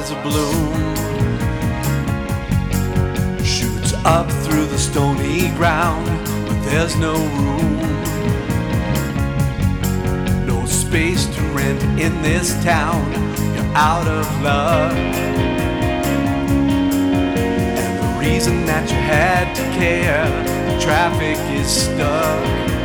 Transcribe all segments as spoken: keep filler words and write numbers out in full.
as a balloon shoots up through the stony ground, but there's no room, no space to rent in this town. You're out of luck, and the reason that you had to care, the traffic is stuck,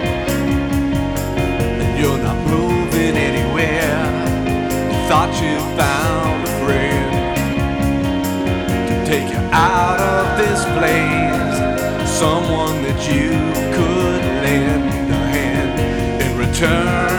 and you're not moving anywhere. You thought you found a friend to take you out of this place, someone that you could lend a hand in return.